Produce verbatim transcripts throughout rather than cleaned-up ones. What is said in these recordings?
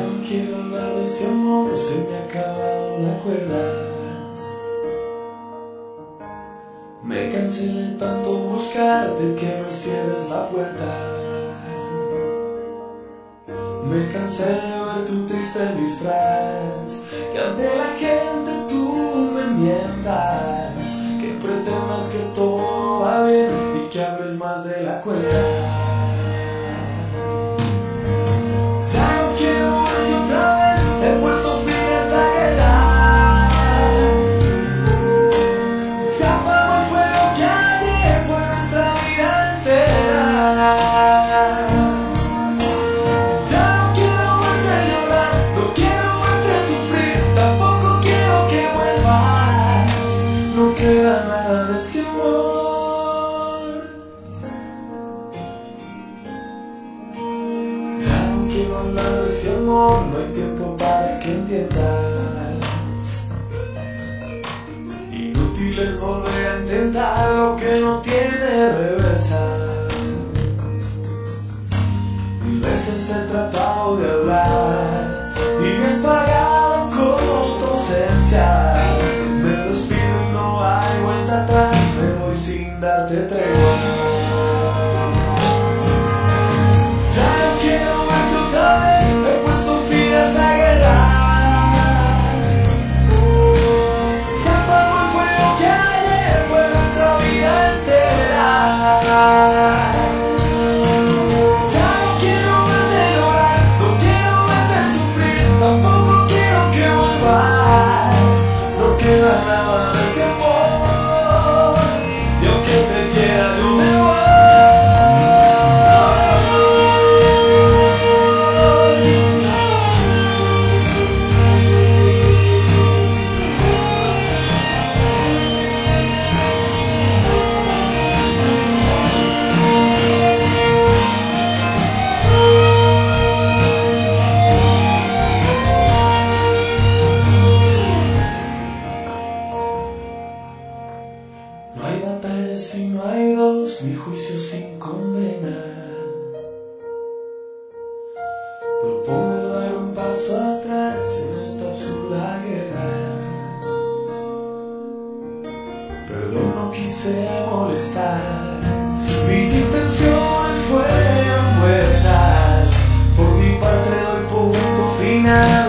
no quiero hablar de este amor, se me ha acabado la cuerda. Me cansé de tanto buscarte que me cierres la puerta. Me cansé de ver tu triste disfraz, que ante la gente tú me mientas, que pretendas que todo va bien y que hables más de la cuenta. No queda nada de este amor. Ya no quiero hablar de este amor, no hay tiempo para que entiendas. Inútil es volver a intentar lo que no tiene reversa. Mil veces he tratado de hablar y me has pagado con tu ausencia. Atrás me voy sin darte tregua. Ya no quiero verte otra vez, he puesto fin a esta guerra. Se apagó el fuego que ayer fue nuestra vida entera. Ya no quiero verte llorar, no quiero verte sufrir, tampoco quiero que vuelvas. No queda nada de este amor. No hay batallas si no hay dos, ni juicio sin condena. Propongo dar un paso atrás en esta absurda guerra. Perdón, no quise molestar, mis intenciones fueron buenas. Por mi parte doy punto final.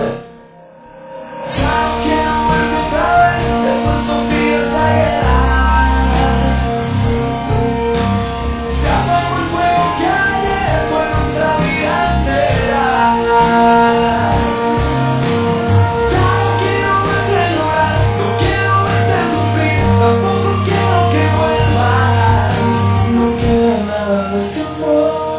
Tampoco quiero que vuelvas, no queda nada de este amor.